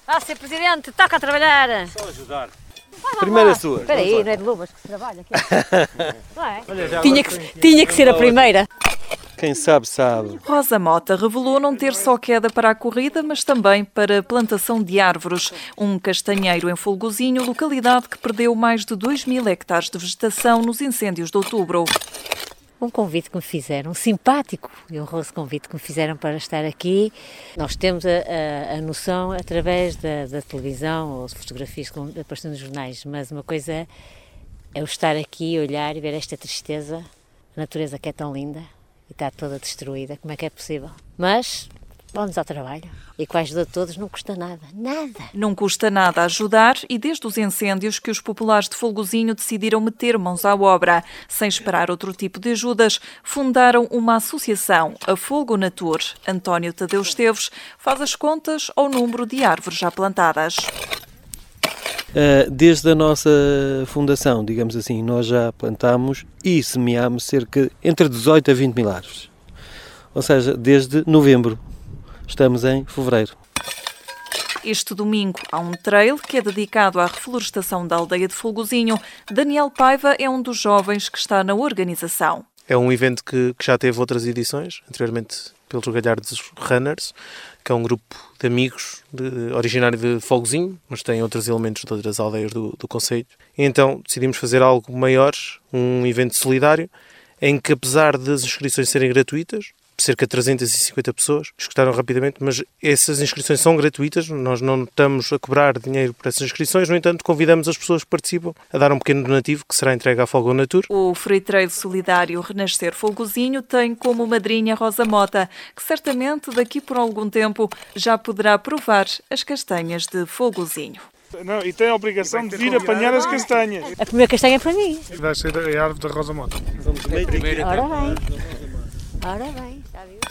Sr. Presidente, toca a trabalhar. Só ajudar. Primeira sua. Espera aí, não é de luvas que se trabalha aqui. Não é? Tinha que ser a primeira. Quem sabe, sabe. Rosa Mota revelou não ter só queda para a corrida, mas também para a plantação de árvores. Um castanheiro em Folgozinho, localidade que perdeu mais de 2.000 hectares de vegetação nos incêndios de outubro. Um convite que me fizeram, um simpático e honroso convite que me fizeram para estar aqui. Nós temos a noção através da televisão ou de fotografias que aparecem nos jornais, mas uma coisa é eu estar aqui, olhar e ver esta tristeza, a natureza que é tão linda e está toda destruída, como é que é possível? Mas vamos ao trabalho e com a ajuda de todos não custa nada, nada. Não custa nada ajudar e desde os incêndios que os populares de Folgozinho decidiram meter mãos à obra. Sem esperar outro tipo de ajudas, fundaram uma associação, a Folgo Natur. António Tadeu Esteves faz as contas ao número de árvores já plantadas. Desde a nossa fundação, digamos assim, nós já plantámos e semeámos cerca entre 18 a 20 mil árvores. Ou seja, desde novembro. Estamos em fevereiro. Este domingo há um trail que é dedicado à reflorestação da aldeia de Folgozinho. Daniel Paiva é um dos jovens que está na organização. É um evento que já teve outras edições, anteriormente pelos Galhardos Runners, que é um grupo de amigos originário de Folgozinho, mas tem outros elementos de outras aldeias do concelho. E então decidimos fazer algo maior, um evento solidário, em que apesar das inscrições serem gratuitas, cerca de 350 pessoas escutaram rapidamente, mas essas inscrições são gratuitas, nós não estamos a cobrar dinheiro por essas inscrições, no entanto convidamos as pessoas que participam a dar um pequeno donativo que será entregue à Folgo Natur. O Free Trade Solidário Renascer Folgozinho tem como madrinha Rosa Mota, que certamente daqui por algum tempo já poderá provar as castanhas de Folgozinho. Não, e tem a obrigação de vir apanhar as castanhas. A primeira castanha é para mim. Vai ser a árvore da Rosa Mota. Ora bem, já viu?